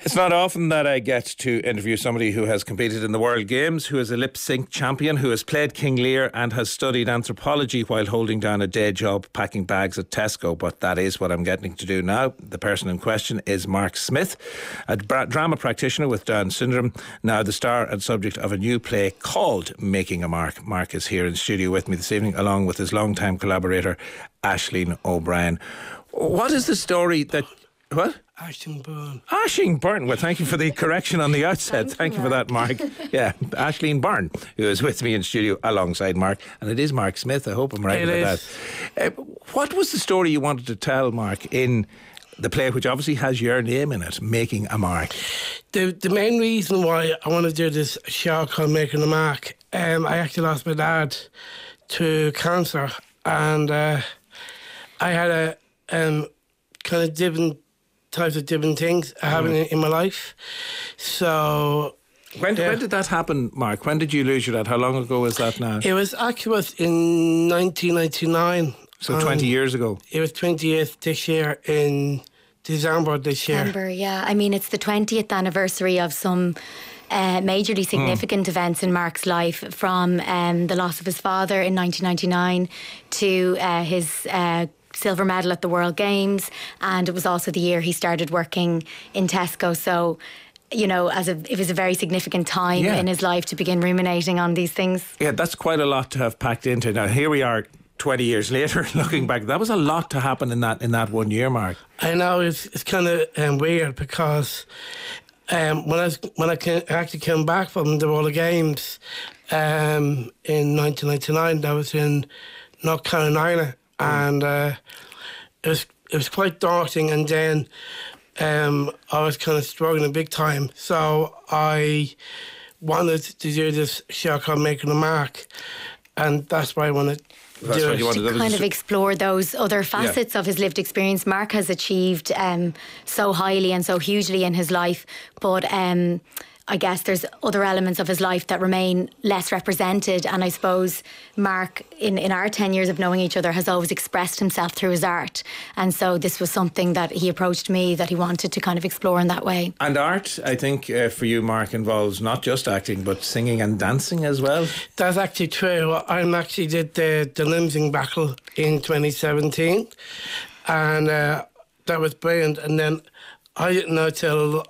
It's not often that I get to interview somebody who has competed in the World Games, who is a lip sync champion, who has played King Lear and has studied anthropology while holding down a day job packing bags at Tesco. But that is what I'm getting to do now. The person in question is Mark Smith, a drama practitioner with Down syndrome, now the star and subject of a new play called Making a Mark. Mark is here in studio with me this evening, along with his longtime collaborator, Aisling O'Brien. What is the story that... What? Aisling Byrne. Aisling Byrne. Well, thank you for the correction on the outset. Thank you for that, Mark. Yeah, Aisling Byrne, who is with me in studio alongside Mark. And it is Mark Smith. I hope I'm right with that. What was the story you wanted to tell, Mark, in the play, which obviously has your name in it, Making a Mark? The main reason why I want to do this show called Making a Mark, I actually lost my dad to cancer. And I had a kind of different types of different things happening in my life. So when did that happen, Mark? When did you lose your dad? How long ago was that now? It was actually in 1999. So 20 years ago. It was 20 years this year in December this year. December, yeah. I mean, it's the 20th anniversary of some majorly significant events in Mark's life, from the loss of his father in 1999 to his silver medal at the World Games, and it was also the year he started working in Tesco. So, you know, it was a very significant time in his life to begin ruminating on these things. Yeah, that's quite a lot to have packed into. Now, here we are 20 years later, looking back. That was a lot to happen in that 1 year, Mark. I know, it's kind of weird because when I actually came back from the World Games in 1999, that was in North Carolina. And it was quite daunting, and then I was kind of struggling big time. So I wanted to do this show called Making a Mark, and that's why I wanted to do it. To kind of explore those other facets of his lived experience. Mark has achieved so highly and so hugely in his life, but I guess there's other elements of his life that remain less represented, and I suppose Mark, in our 10 years of knowing each other, has always expressed himself through his art, and so this was something that he approached me that he wanted to kind of explore in that way. And art, I think, for you, Mark, involves not just acting but singing and dancing as well. That's actually true. I actually did the lip sync battle in 2017, and that was brilliant. And then I didn't know till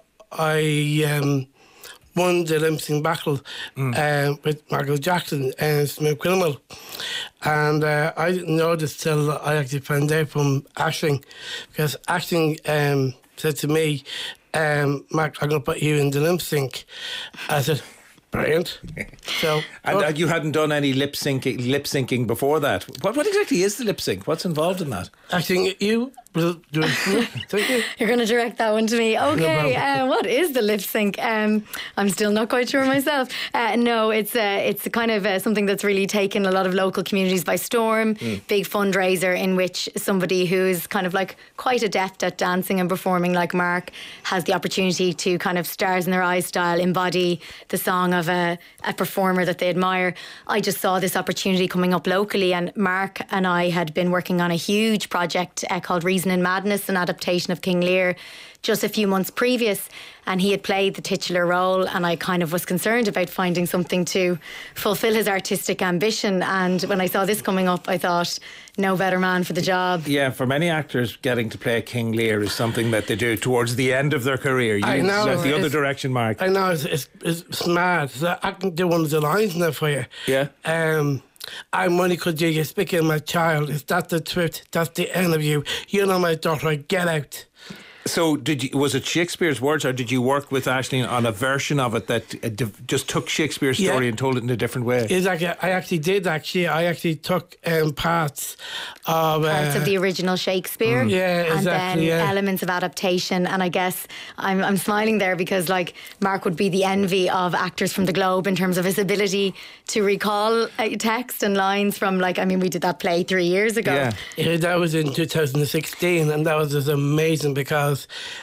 I won the lip sync battle with Michael Jackson and Smooth Criminal, and I didn't know this till I actually found out from Aisling, because Aisling said to me, Mark, I'm going to put you in the lip sync. I said, brilliant. So, and you hadn't done any lip syncing before that. What exactly is the lip sync? What's involved in that? I think you will do it. You're going to direct that one to me. Okay, what is the lip sync? I'm still not quite sure myself. No, it's kind of something that's really taken a lot of local communities by storm. Big fundraiser in which somebody who is kind of like quite adept at dancing and performing, like Mark, has the opportunity to kind of stars in their eyes style embody the song of a performer that they admire. I just saw this opportunity coming up locally, and Mark and I had been working on a huge project called Reason and Madness, an adaptation of King Lear, just a few months previous, and he had played the titular role, and I kind of was concerned about finding something to fulfil his artistic ambition. And when I saw this coming up, I thought, no better man for the job. Yeah, for many actors, getting to play King Lear is something that they do towards the end of their career. I know, the other direction, Mark. I know, it's mad. So I can do one of the lines now for you. Yeah. I'm only could you speaking my child. Is that the truth? That's the end of you. You know my daughter, get out. So was it Shakespeare's words, or did you work with Aisling on a version of it that just took Shakespeare's story and told it in a different way? Exactly. I actually took parts of the original Shakespeare. Yeah, exactly. And then elements of adaptation. And I guess I'm smiling there because, like, Mark would be the envy of actors from the globe in terms of his ability to recall text and lines from, like, I mean, we did that play 3 years ago. Yeah, that was in 2016, and that was just amazing because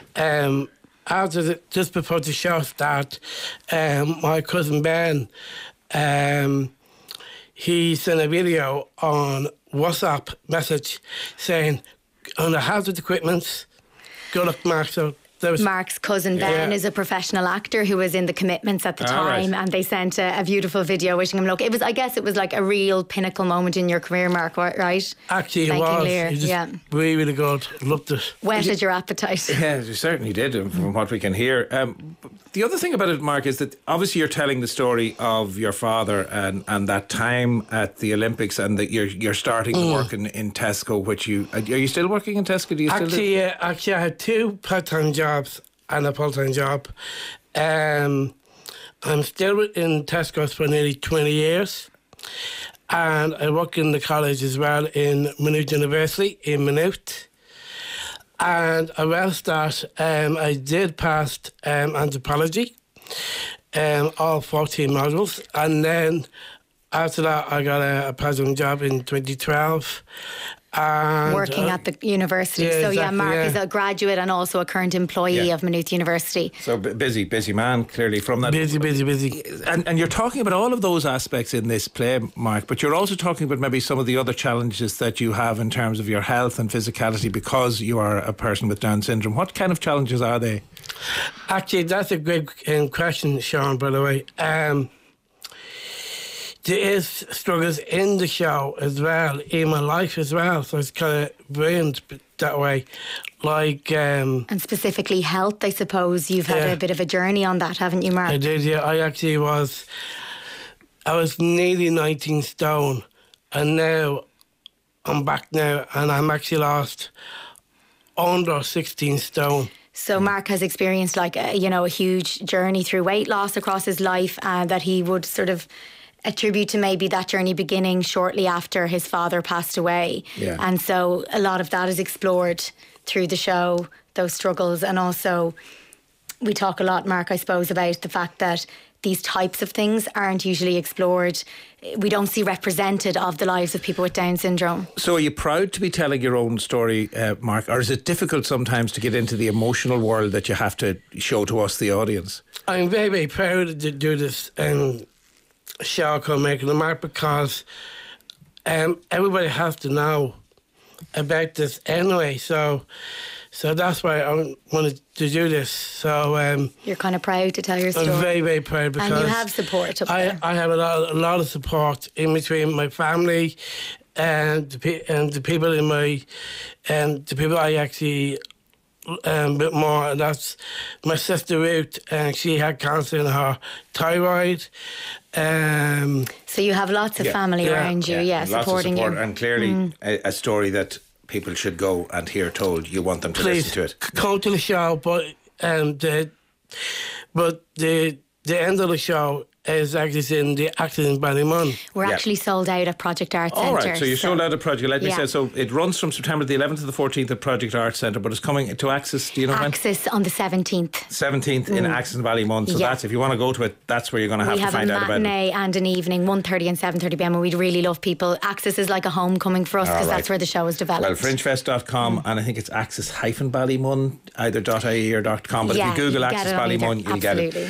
just before the show started, my cousin Ben, he sent a video on WhatsApp message saying, on the hazard equipment, good luck, Mark. So Mark's cousin Ben is a professional actor who was in The Commitments at the time, and they sent a beautiful video wishing him luck. I guess it was like a real pinnacle moment in your career, Mark, right? Actually, it was. Really, really good. Loved it. Whetted your appetite. Yeah, you certainly did, from what we can hear. The other thing about it, Mark, is that obviously you're telling the story of your father and that time at the Olympics, and that you're starting to work in Tesco, which are you still working in Tesco? Do you actually, I had 2 part-time jobs and a full-time job. I'm still in Tesco for nearly 20 years, and I work in the college as well in Maynooth University in Maynooth. And I will start. I did pass anthropology, all 14 modules, and then after that I got a part-time job in 2012. Working at the university. Mark is a graduate and also a current employee of Maynooth University. So busy man, clearly, from that. Busy. And you're talking about all of those aspects in this play, Mark, but you're also talking about maybe some of the other challenges that you have in terms of your health and physicality because you are a person with Down syndrome. What kind of challenges are they? Actually, that's a great question, Sean, by the way. There is struggles in the show as well, in my life as well, so it's kind of brilliant that way. And specifically health, I suppose. You've had a bit of a journey on that, haven't you, Mark? I did, yeah. I was nearly 19 stone, and now I'm back now, and I'm actually lost under 16 stone. So Mark has experienced a huge journey through weight loss across his life, that he would sort of attribute to maybe that journey beginning shortly after his father passed away. Yeah. And so a lot of that is explored through the show, those struggles. And also we talk a lot, Mark, I suppose, about the fact that these types of things aren't usually explored. We don't see represented of the lives of people with Down syndrome. So are you proud to be telling your own story, Mark, or is it difficult sometimes to get into the emotional world that you have to show to us, the audience? I'm very, very proud to do this show called Making the Mark, because everybody has to know about this anyway. So that's why I wanted to do this. So you're kind of proud to tell your story. I'm very, very proud, because and you have support up there. I have a lot of support in between my family and the people in the people I actually a bit more. And that's my sister Ruth, and she had cancer in her thyroid. So you have lots of family around you, supporting you. And clearly a story that people should go and hear told. You want them to listen to it. Come to the show, but the end of the show is actually in the Actors in Ballymun. We're actually sold out at Project Arts Centre. All right, so you're sold out at Project. Let me say, so it runs from September the 11th to the 14th at Project Arts Centre, but it's coming to Axis. Do you know when? Axis on the 17th. 17th in Axis in Ballymun. So that's, if you want to go to it, that's where you're going to have to find out about it. We have a matinee and an evening, 1:30 and 7:30 p.m. and we'd really love people. Axis is like a homecoming for us, because that's where the show is developed. Well, fringefest.com, and I think it's Axis-Ballymun, either .ie or .com, but if you Google Axis Ballymun, you'll get it.